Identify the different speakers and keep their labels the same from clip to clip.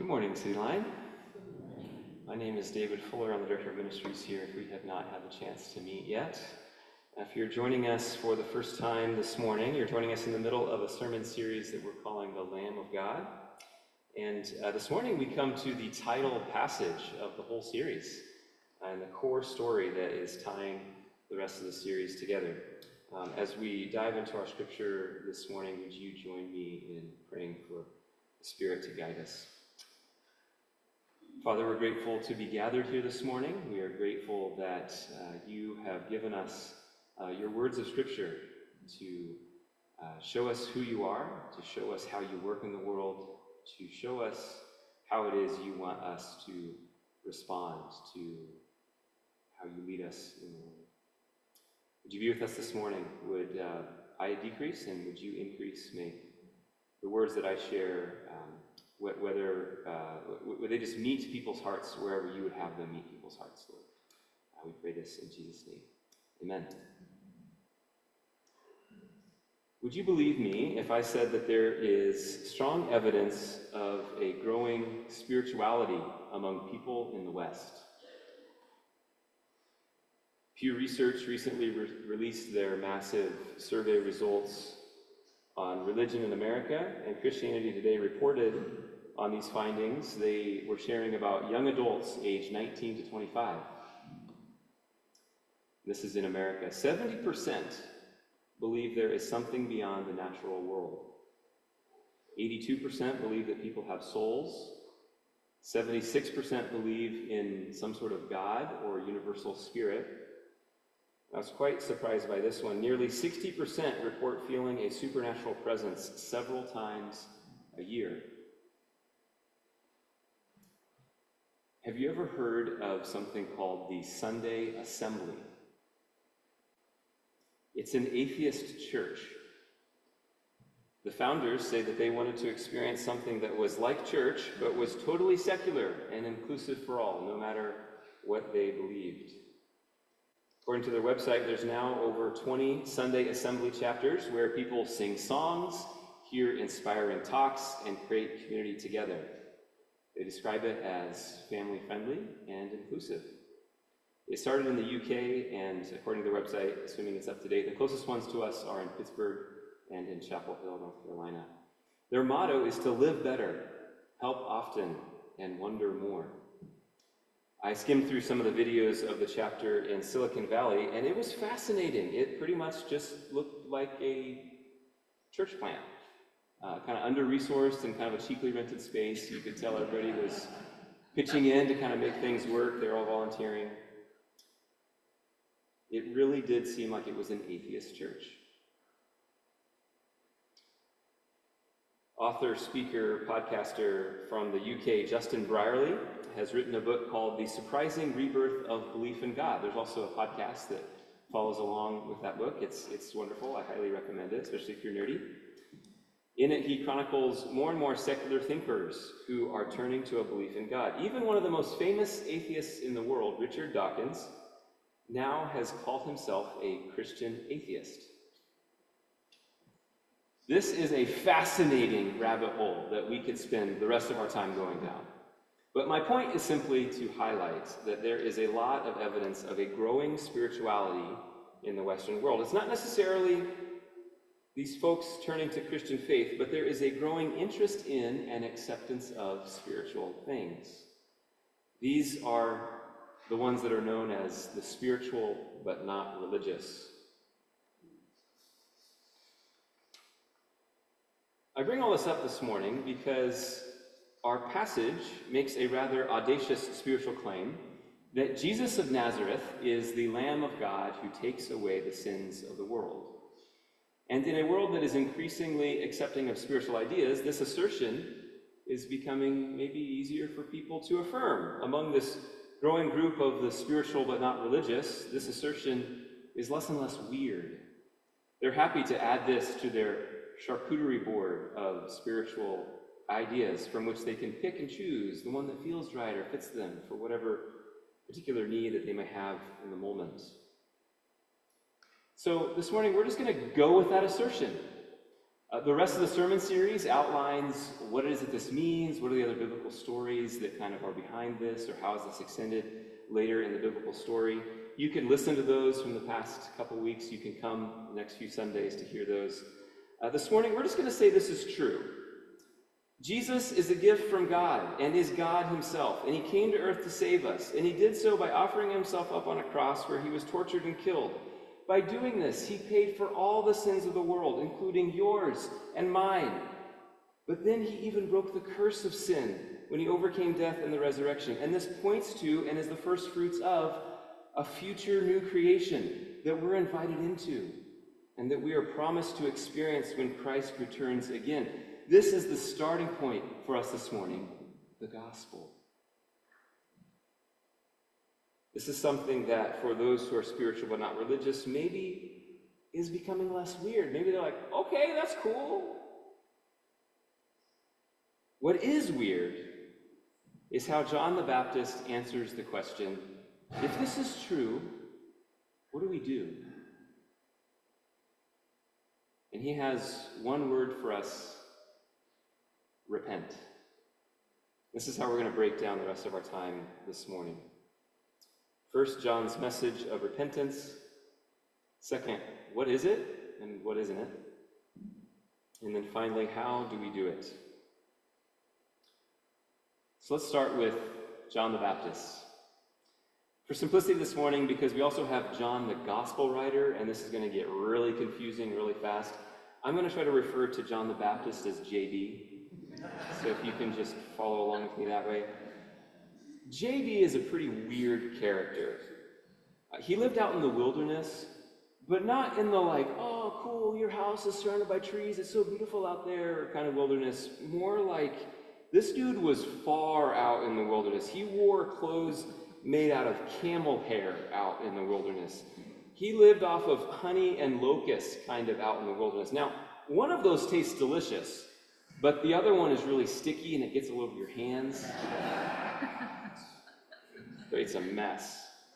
Speaker 1: Good morning, City Line. My name is David Fuller. I'm the Director of Ministries here, if we have not had the chance to meet yet. If you're joining us for the first time this morning, you're joining us in the middle of a sermon series that we're calling The Lamb of God. And this morning we come to the title passage of the whole series and the core story that is tying the rest of the series together. As we dive into our scripture this morning, would you join me in praying for the Spirit to guide us? Father, we're grateful to be gathered here this morning. We are grateful that you have given us your words of Scripture to show us who you are, to show us how you work in the world, to show us how it is you want us to respond to how you lead us in the world. Would you be with us this morning? Would I decrease and would you increase? May the words that I share would they just meet people's hearts wherever you would have them meet people's hearts, Lord. We pray this in Jesus' name. Amen. Would you believe me if I said that there is strong evidence of a growing spirituality among people in the West? Pew Research recently released their massive survey results on religion in America, and Christianity Today reported on these findings. They were sharing about young adults aged 19 to 25. This is in America. 70% believe there is something beyond the natural world. 82% believe that people have souls. 76% believe in some sort of God or universal spirit. I was quite surprised by this one. Nearly 60% report feeling a supernatural presence several times a year. Have you ever heard of something called the Sunday Assembly? It's an atheist church. The founders say that they wanted to experience something that was like church, but was totally secular and inclusive for all, no matter what they believed. According to their website, there's now over 20 Sunday Assembly chapters where people sing songs, hear inspiring talks, and create community together. They describe it as family-friendly and inclusive. They started in the UK, and according to their website, assuming it's up to date, the closest ones to us are in Pittsburgh and in Chapel Hill, North Carolina. Their motto is to live better, help often, and wonder more. I skimmed through some of the videos of the chapter in Silicon Valley, and it was fascinating. It pretty much just looked like a church plant. Kind of under-resourced and kind of a cheaply rented space. You could tell everybody was pitching in to kind of make things work. They're all volunteering. It really did seem like it was an atheist church. Author, speaker, podcaster from the UK, Justin Brierley, has written a book called The Surprising Rebirth of Belief in God. There's also a podcast that follows along with that book. It's wonderful. I highly recommend it, especially if you're nerdy. In it, he chronicles more and more secular thinkers who are turning to a belief in God. Even one of the most famous atheists in the world, Richard Dawkins, now has called himself a Christian atheist. This is a fascinating rabbit hole that we could spend the rest of our time going down. But my point is simply to highlight that there is a lot of evidence of a growing spirituality in the Western world. It's not necessarily these folks turning to Christian faith, but there is a growing interest in and acceptance of spiritual things. These are the ones that are known as the spiritual but not religious. I bring all this up this morning because our passage makes a rather audacious spiritual claim that Jesus of Nazareth is the Lamb of God who takes away the sins of the world. And in a world that is increasingly accepting of spiritual ideas, this assertion is becoming maybe easier for people to affirm. Among this growing group of the spiritual but not religious, this assertion is less and less weird. They're happy to add this to their charcuterie board of spiritual ideas from which they can pick and choose the one that feels right or fits them for whatever particular need that they may have in the moment. So this morning we're just going to go with that assertion. The rest of the sermon series outlines what it is that this means, what are the other biblical stories that kind of are behind this, or how is this extended later in the biblical story. You can listen to those from the past couple weeks. You can come the next few Sundays to hear those. This morning, we're just going to say this is true. Jesus is a gift from God and is God himself, and he came to earth to save us, and he did so by offering himself up on a cross where he was tortured and killed. By doing this, he paid for all the sins of the world, including yours and mine. But then he even broke the curse of sin when he overcame death in the resurrection. And this points to, and is the first fruits of, a future new creation that we're invited into and that we are promised to experience when Christ returns again. This is the starting point for us this morning, the gospel. This is something that, for those who are spiritual but not religious, maybe is becoming less weird. Maybe they're like, okay, that's cool. What is weird is how John the Baptist answers the question, if this is true, what do we do? And he has one word for us, repent. This is how we're going to break down the rest of our time this morning. First, John's message of repentance. Second, what is it and what isn't it? And then finally, how do we do it? So let's start with John the Baptist. For simplicity this morning, because we also have John the Gospel writer, and this is going to get really confusing really fast, I'm going to try to refer to John the Baptist as JB. So if you can just follow along with me that way. JB is a pretty weird character. He lived out in the wilderness, but not in the like, oh, cool, your house is surrounded by trees, it's so beautiful out there kind of wilderness. More like, this dude was far out in the wilderness. He wore clothes made out of camel hair out in the wilderness. He lived off of honey and locusts kind of out in the wilderness. Now, one of those tastes delicious, but the other one is really sticky and it gets all over your hands. Creates a mess.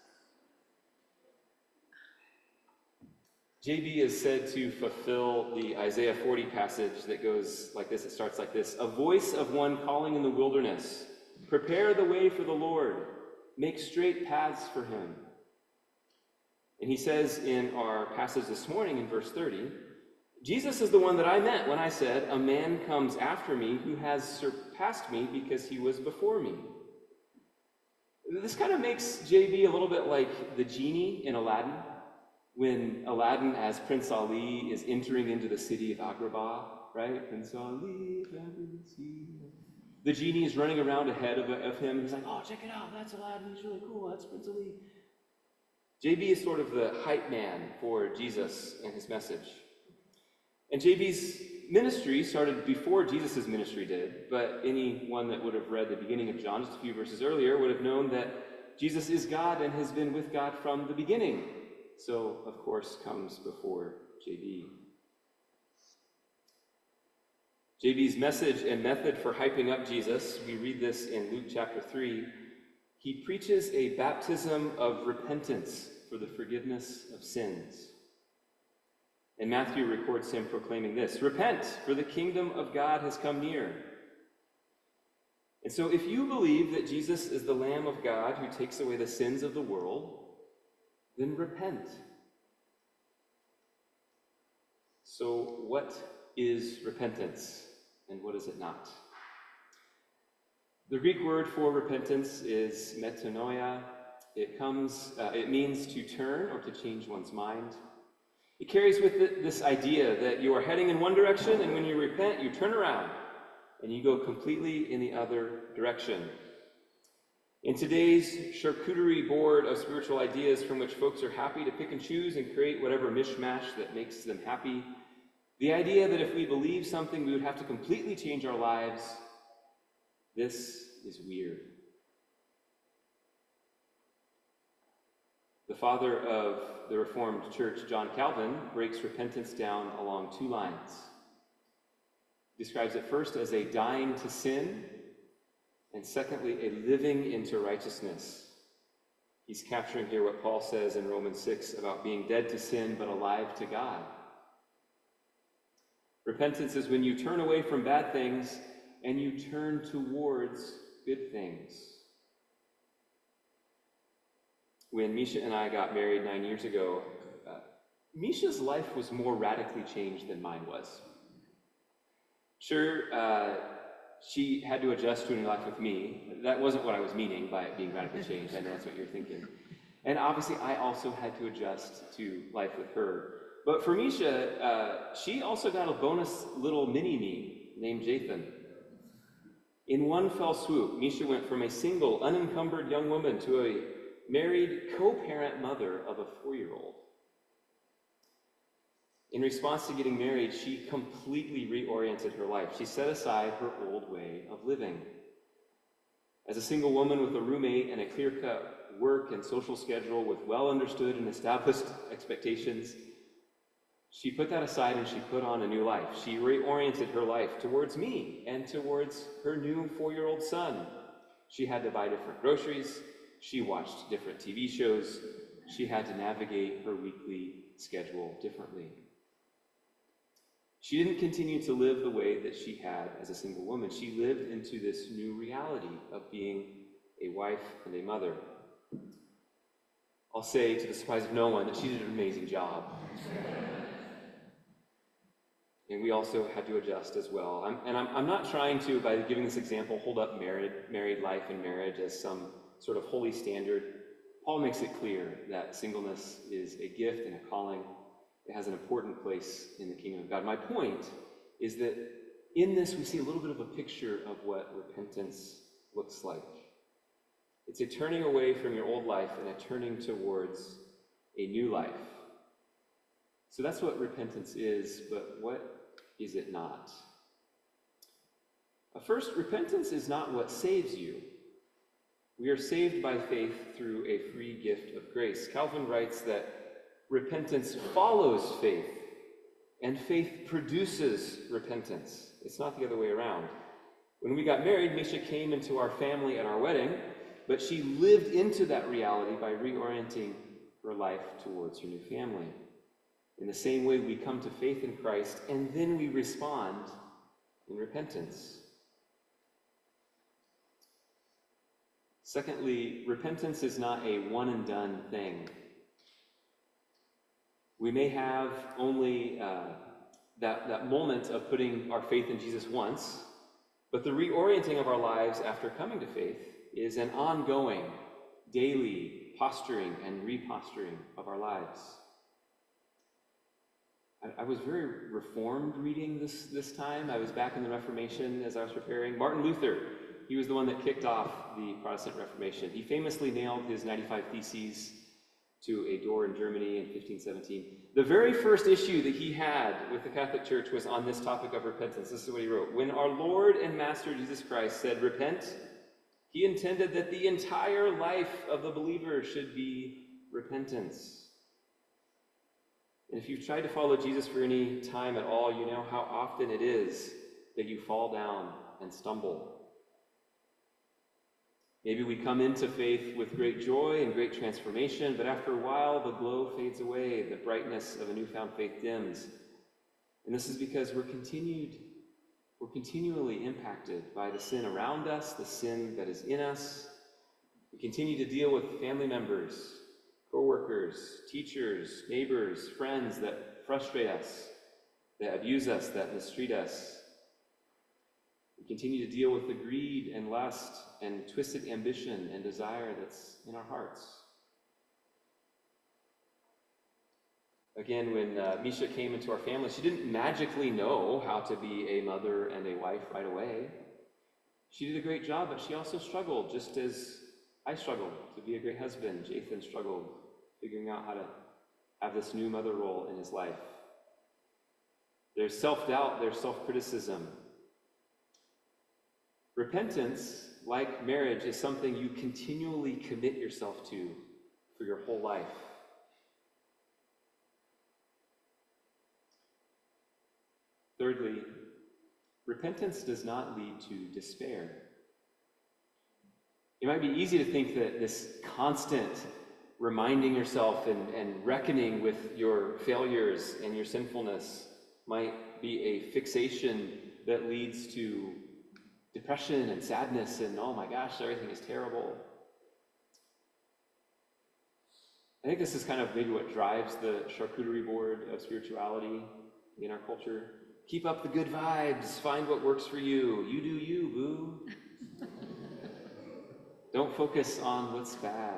Speaker 1: JB is said to fulfill the Isaiah 40 passage that goes like this. It starts like this. A voice of one calling in the wilderness. Prepare the way for the Lord. Make straight paths for him. And he says in our passage this morning in verse 30, Jesus is the one that I meant when I said, a man comes after me who has surpassed me because he was before me. This kind of makes JB a little bit like the genie in Aladdin, when Aladdin, as Prince Ali, is entering into the city of Agrabah, right? Prince Ali, the genie is running around ahead of him. He's like, oh, check it out, that's Aladdin, he's really cool, that's Prince Ali. JB is sort of the hype man for Jesus and his message. And JB's ministry started before Jesus' ministry did, but anyone that would have read the beginning of John, just a few verses earlier, would have known that Jesus is God and has been with God from the beginning. So, of course, comes before JB. JB's message and method for hyping up Jesus, we read this in Luke chapter 3. He preaches a baptism of repentance for the forgiveness of sins. And Matthew records him proclaiming this, repent, for the kingdom of God has come near. And so if you believe that Jesus is the Lamb of God who takes away the sins of the world, then repent. So what is repentance and what is it not? The Greek word for repentance is metanoia. It means to turn or to change one's mind. It carries with it this idea that you are heading in one direction, and when you repent, you turn around and you go completely in the other direction. In today's charcuterie board of spiritual ideas from which folks are happy to pick and choose and create whatever mishmash that makes them happy, the idea that if we believe something, we would have to completely change our lives, this is weird. The father of the Reformed Church, John Calvin, breaks repentance down along two lines. He describes it first as a dying to sin, and secondly, a living into righteousness. He's capturing here what Paul says in Romans 6 about being dead to sin but alive to God. Repentance is when you turn away from bad things and you turn towards good things. When Misha and I got married 9 years ago, Misha's life was more radically changed than mine was. Sure, she had to adjust to a new life with me. That wasn't what I was meaning by it being radically changed. I know that's what you're thinking. And obviously, I also had to adjust to life with her. But for Misha, she also got a bonus little mini-me named Jathan. In one fell swoop, Misha went from a single, unencumbered young woman to a married, co-parent mother of a 4-year-old. In response to getting married, she completely reoriented her life. She set aside her old way of living. As a single woman with a roommate and a clear-cut work and social schedule with well-understood and established expectations, she put that aside and she put on a new life. She reoriented her life towards me and towards her new 4-year-old son. She had to buy different groceries. She watched different TV shows. She had to navigate her weekly schedule differently. She didn't continue to live the way that she had as a single woman. She lived into this new reality of being a wife and a mother. I'll say, to the surprise of no one, that she did an amazing job. And we also had to adjust as well. I'm not trying to, by giving this example, hold up married life and marriage as some sort of holy standard. Paul makes it clear that singleness is a gift and a calling. It has an important place in the kingdom of God. My point is that in this we see a little bit of a picture of what repentance looks like. It's a turning away from your old life and a turning towards a new life. So that's what repentance is, but what is it not? First, repentance is not what saves you. We are saved by faith through a free gift of grace. Calvin writes that repentance follows faith, and faith produces repentance. It's not the other way around. When we got married, Misha came into our family at our wedding, but she lived into that reality by reorienting her life towards her new family. In the same way, we come to faith in Christ, and then we respond in repentance. Secondly, repentance is not a one-and-done thing. We may have only that moment of putting our faith in Jesus once, but the reorienting of our lives after coming to faith is an ongoing, daily posturing and reposturing of our lives. I was very reformed reading this time. I was back in the Reformation as I was preparing. Martin Luther, he was the one that kicked off the Protestant Reformation. He famously nailed his 95 Theses to a door in Germany in 1517. The very first issue that he had with the Catholic Church was on this topic of repentance. This is what he wrote. When our Lord and Master Jesus Christ said, "Repent," he intended that the entire life of the believer should be repentance. And if you've tried to follow Jesus for any time at all, you know how often it is that you fall down and stumble. Maybe we come into faith with great joy and great transformation, but after a while, the glow fades away, the brightness of a newfound faith dims. And this is because we're continually impacted by the sin around us, the sin that is in us. We continue to deal with family members, co-workers, teachers, neighbors, friends that frustrate us, that abuse us, that mistreat us. We continue to deal with the greed and lust and twisted ambition and desire that's in our hearts. Again, when Misha came into our family, she didn't magically know how to be a mother and a wife right away. She did a great job, but she also struggled, just as I struggled to be a great husband. Jathan struggled figuring out how to have this new mother role in his life. There's self-doubt, there's self-criticism. Repentance, like marriage, is something you continually commit yourself to for your whole life. Thirdly, repentance does not lead to despair. It might be easy to think that this constant reminding yourself and reckoning with your failures and your sinfulness might be a fixation that leads to depression and sadness and, oh my gosh, everything is terrible. I think this is kind of maybe what drives the charcuterie board of spirituality in our culture. Keep up the good vibes, find what works for you. You do you, boo. Don't focus on what's bad.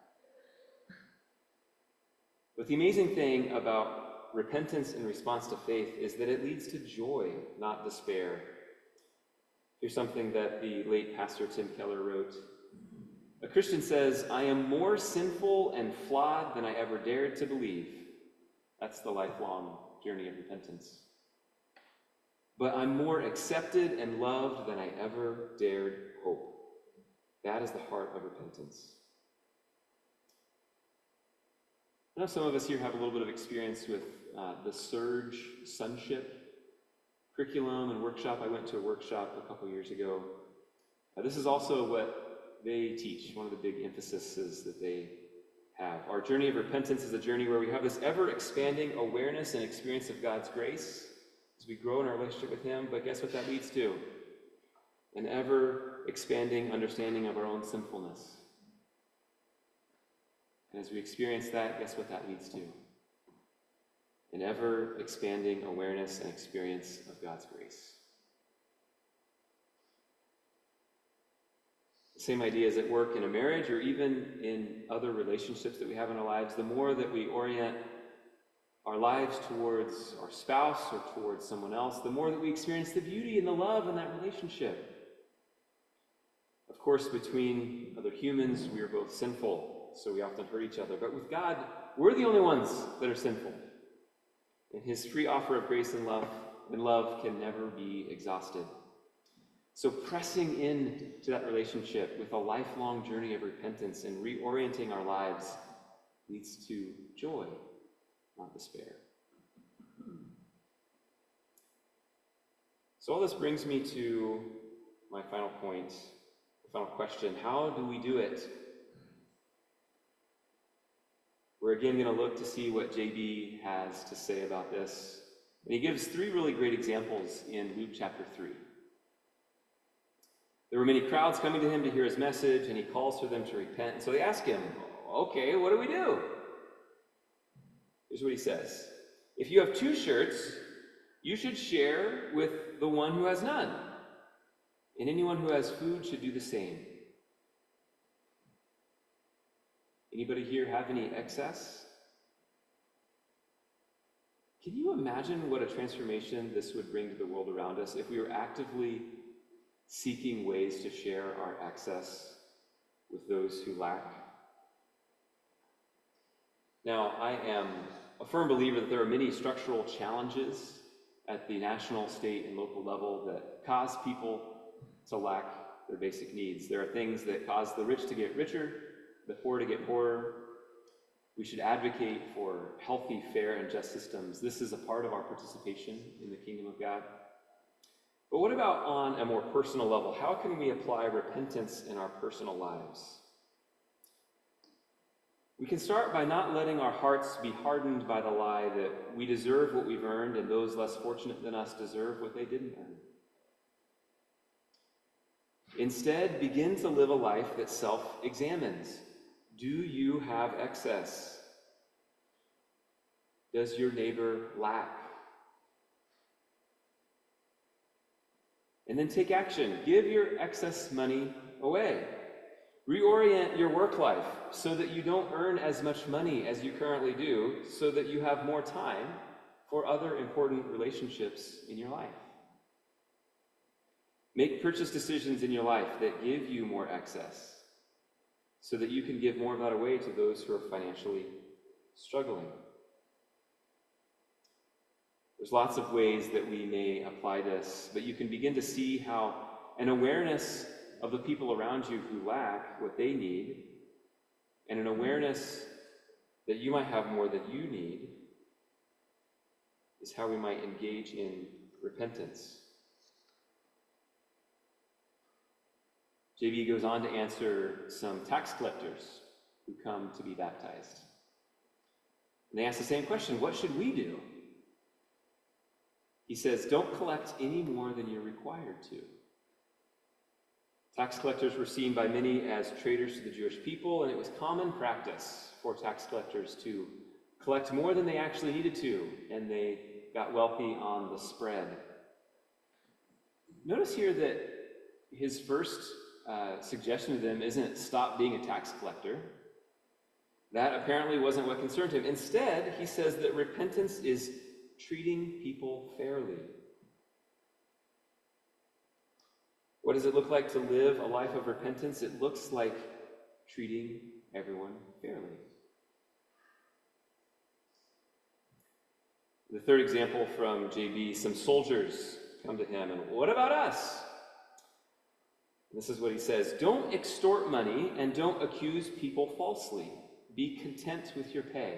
Speaker 1: But the amazing thing about repentance in response to faith is that it leads to joy, not despair. Here's something that the late Pastor Tim Keller wrote. A Christian says, I am more sinful and flawed than I ever dared to believe. That's the lifelong journey of repentance. But I'm more accepted and loved than I ever dared hope. That is the heart of repentance. I know some of us here have a little bit of experience with the Surge Sonship curriculum and workshop. I went to a workshop a couple years ago. This is also what they teach, one of the big emphases that they have. Our journey of repentance is a journey where we have this ever-expanding awareness and experience of God's grace as we grow in our relationship with Him, but guess what that leads to? An ever-expanding understanding of our own sinfulness. And as we experience that, guess what that leads to? An ever-expanding awareness and experience of God's grace. The same idea is at work in a marriage or even in other relationships that we have in our lives. The more that we orient our lives towards our spouse or towards someone else, the more that we experience the beauty and the love in that relationship. Of course, between other humans, we are both sinful, so we often hurt each other. But with God, we're the only ones that are sinful. And His free offer of grace and love can never be exhausted. So pressing in to that relationship with a lifelong journey of repentance and reorienting our lives leads to joy, not despair. So all this brings me to my final point, the final question. How do we do it? We're again going to look to see what JB has to say about this. And he gives three really great examples in Luke chapter 3. There were many crowds coming to him to hear his message, and he calls for them to repent. And so they ask him, okay, what do we do? Here's what he says. If you have 2 shirts, you should share with the one who has none. And anyone who has food should do the same. Anybody here have any excess? Can you imagine what a transformation this would bring to the world around us if we were actively seeking ways to share our excess with those who lack? Now, I am a firm believer that there are many structural challenges at the national, state, and local level that cause people to lack their basic needs. There are things that cause the rich to get richer, the poor to get poorer. We should advocate for healthy, fair, and just systems. This is a part of our participation in the kingdom of God. But what about on a more personal level? How can we apply repentance in our personal lives? We can start by not letting our hearts be hardened by the lie that we deserve what we've earned and those less fortunate than us deserve what they didn't earn. Instead, begin to live a life that self-examines. Do you have excess? Does your neighbor lack? And then take action. Give your excess money away. Reorient your work life so that you don't earn as much money as you currently do, so that you have more time for other important relationships in your life. Make purchase decisions in your life that give you more excess, so that you can give more of that away to those who are financially struggling. There's lots of ways that we may apply this, but you can begin to see how an awareness of the people around you who lack what they need, and an awareness that you might have more than you need, is how we might engage in repentance. JB goes on to answer some tax collectors who come to be baptized. And they ask the same question, what should we do? He says, don't collect any more than you're required to. Tax collectors were seen by many as traitors to the Jewish people, and it was common practice for tax collectors to collect more than they actually needed to, and they got wealthy on the spread. Notice here that his first suggestion to them isn't stop being a tax collector. That apparently wasn't what concerned him. Instead, he says that repentance is treating people fairly. What does it look like to live a life of repentance? It looks like treating everyone fairly. The third example from JB, some soldiers come to him and, what about us? This is what he says, don't extort money and don't accuse people falsely. Be content with your pay.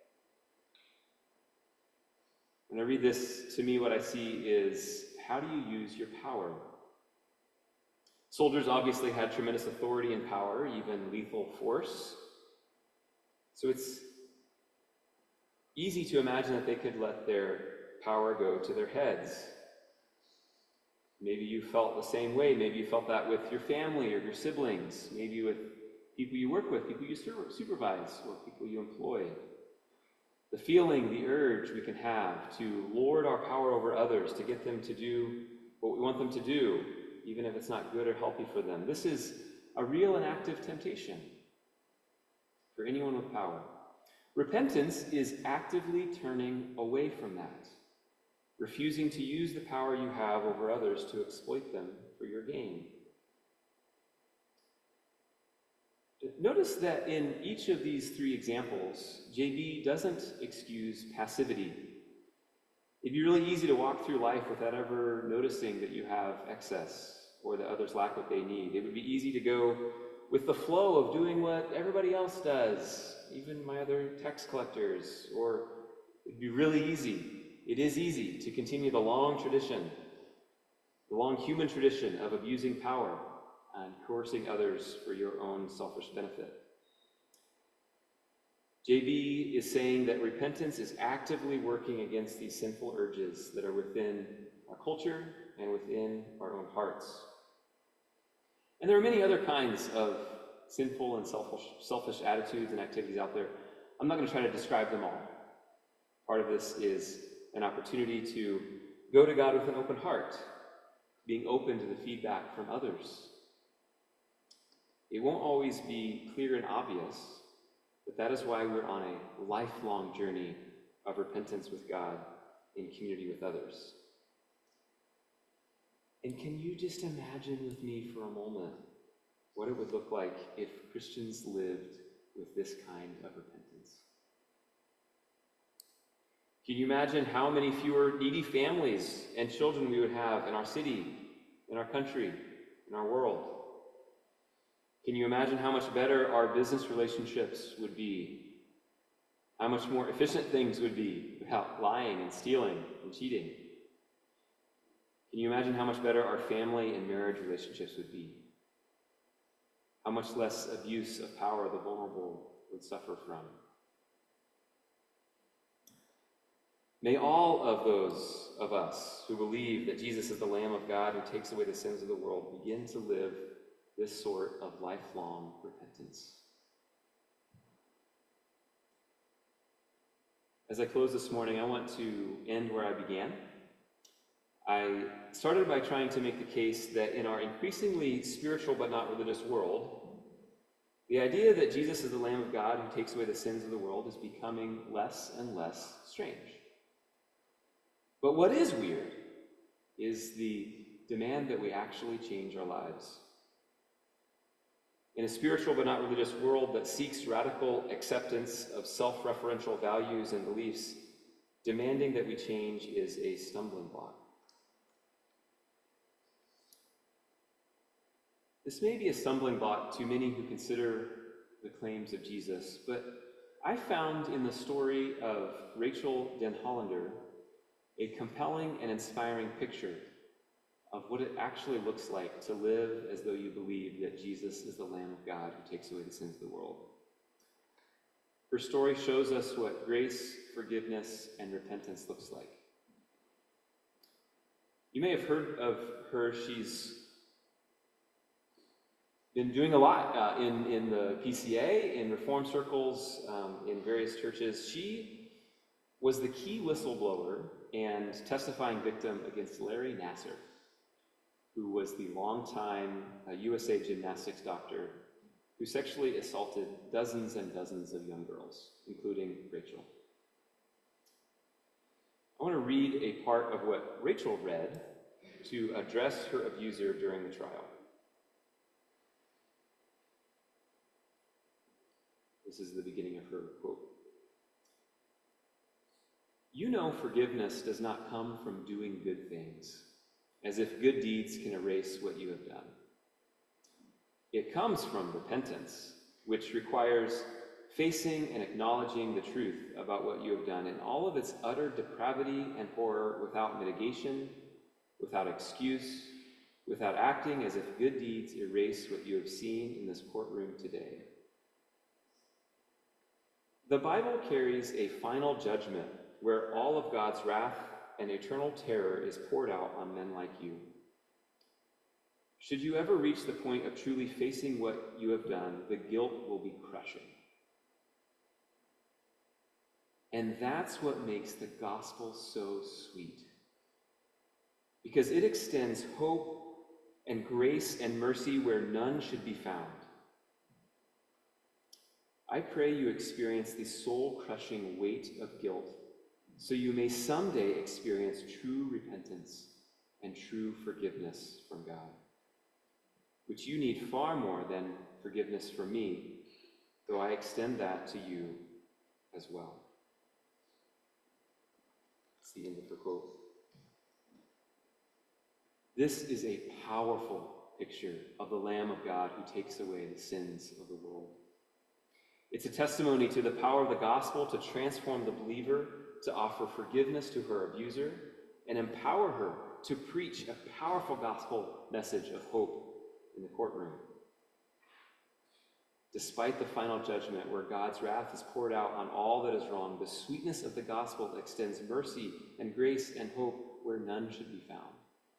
Speaker 1: When I read this, to me what I see is, how do you use your power? Soldiers obviously had tremendous authority and power, even lethal force. So it's easy to imagine that they could let their power go to their heads. Maybe you felt the same way. Maybe you felt that with your family or your siblings. Maybe with people you work with, people you supervise, or people you employ. The feeling, the urge we can have to lord our power over others, to get them to do what we want them to do, even if it's not good or healthy for them. This is a real and active temptation for anyone with power. Repentance is actively turning away from that, refusing to use the power you have over others to exploit them for your gain. Notice that in each of these three examples, JB doesn't excuse passivity. It'd be really easy to walk through life without ever noticing that you have excess or that others lack what they need. It would be easy to go with the flow of doing what everybody else does, even my other tax collectors, or it'd be really easy. It is easy to continue the long tradition, the long human tradition of abusing power and coercing others for your own selfish benefit. JB is saying that repentance is actively working against these sinful urges that are within our culture and within our own hearts. And there are many other kinds of sinful and selfish attitudes and activities out there. I'm not going to try to describe them all. Part of this is an opportunity to go to God with an open heart, being open to the feedback from others. It won't always be clear and obvious, but that is why we're on a lifelong journey of repentance with God in community with others. And can you just imagine with me for a moment what it would look like if Christians lived with this kind of repentance? Can you imagine how many fewer needy families and children we would have in our city, in our country, in our world? Can you imagine how much better our business relationships would be? How much more efficient things would be without lying and stealing and cheating? Can you imagine how much better our family and marriage relationships would be? How much less abuse of power the vulnerable would suffer from? May all of those of us who believe that Jesus is the Lamb of God who takes away the sins of the world begin to live this sort of lifelong repentance. As I close this morning, I want to end where I began. I started by trying to make the case that in our increasingly spiritual but not religious world, the idea that Jesus is the Lamb of God who takes away the sins of the world is becoming less and less strange. But what is weird is the demand that we actually change our lives. In a spiritual but not religious world that seeks radical acceptance of self-referential values and beliefs, demanding that we change is a stumbling block. This may be a stumbling block to many who consider the claims of Jesus, but I found in the story of Rachel Den Hollander a compelling and inspiring picture of what it actually looks like to live as though you believe that Jesus is the Lamb of God who takes away the sins of the world. Her story shows us what grace, forgiveness, and repentance looks like. You may have heard of her. She's been doing a lot in the PCA, in reform circles, in various churches. She was the key whistleblower and testifying victim against Larry Nassar, who was the longtime USA gymnastics doctor who sexually assaulted dozens and dozens of young girls, including Rachel. I want to read a part of what Rachel read to address her abuser during the trial. This is the beginning of her quote. "You know forgiveness does not come from doing good things, as if good deeds can erase what you have done. It comes from repentance, which requires facing and acknowledging the truth about what you have done in all of its utter depravity and horror, without mitigation, without excuse, without acting as if good deeds erase what you have seen in this courtroom today. The Bible carries a final judgment where all of God's wrath and eternal terror is poured out on men like you. Should you ever reach the point of truly facing what you have done, the guilt will be crushing. And that's what makes the gospel so sweet, because it extends hope and grace and mercy where none should be found. I pray you experience the soul-crushing weight of guilt, so you may someday experience true repentance and true forgiveness from God, which you need far more than forgiveness from me, though I extend that to you as well." That's the end of the quote. This is a powerful picture of the Lamb of God who takes away the sins of the world. It's a testimony to the power of the gospel to transform the believer, to offer forgiveness to her abuser, and empower her to preach a powerful gospel message of hope in the courtroom. Despite the final judgment where God's wrath is poured out on all that is wrong, the sweetness of the gospel extends mercy and grace and hope where none should be found.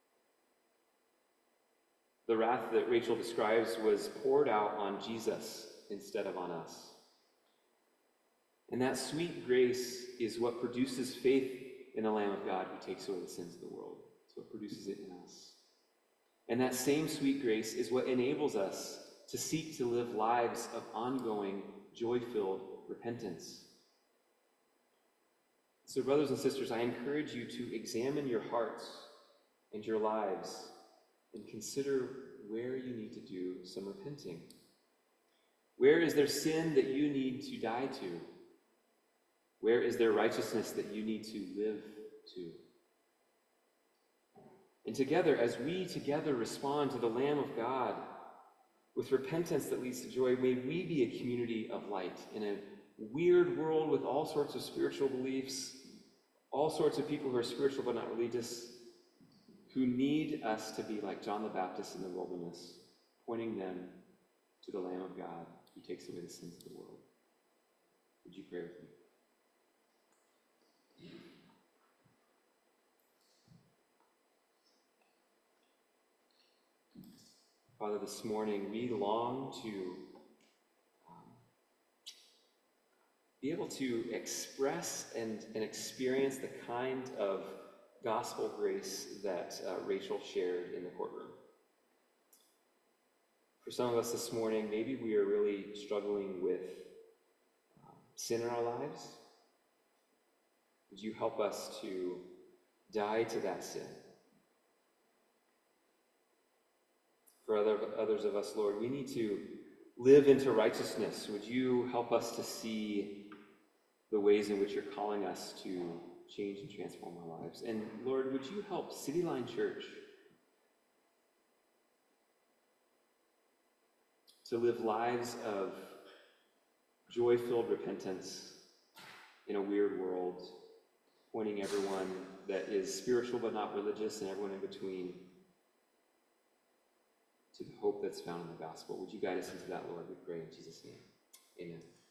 Speaker 1: The wrath that Rachel describes was poured out on Jesus instead of on us. And that sweet grace is what produces faith in the Lamb of God who takes away the sins of the world. It's what produces it in us. And that same sweet grace is what enables us to seek to live lives of ongoing, joy-filled repentance. So, brothers and sisters, I encourage you to examine your hearts and your lives and consider where you need to do some repenting. Where is there sin that you need to die to? Where is there righteousness that you need to live to? And together, as we together respond to the Lamb of God with repentance that leads to joy, may we be a community of light in a weird world with all sorts of spiritual beliefs, all sorts of people who are spiritual but not religious, who need us to be like John the Baptist in the wilderness, pointing them to the Lamb of God who takes away the sins of the world. Would you pray with me? Father, this morning we long to be able to express and experience the kind of gospel grace that Rachel shared in the courtroom. For some of us this morning, maybe we are really struggling with sin in our lives. Would you help us to die to that sin? For others of us, Lord, we need to live into righteousness. Would you help us to see the ways in which you're calling us to change and transform our lives? And Lord, would you help City Line Church to live lives of joy-filled repentance in a weird world, pointing everyone that is spiritual but not religious and everyone in between to the hope that's found in the gospel. Would you guide us into that, Lord? We pray in Jesus' name. Amen.